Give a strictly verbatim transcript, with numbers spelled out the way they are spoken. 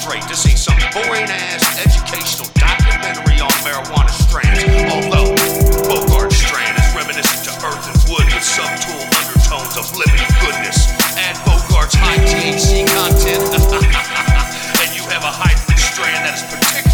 concentrate to see some boring-ass educational documentary on marijuana strands. Although Bogart strand is reminiscent to earth and wood with subtool undertones of living goodness. Add Bogart's high T H C content, and you have a hybrid strand that is particularly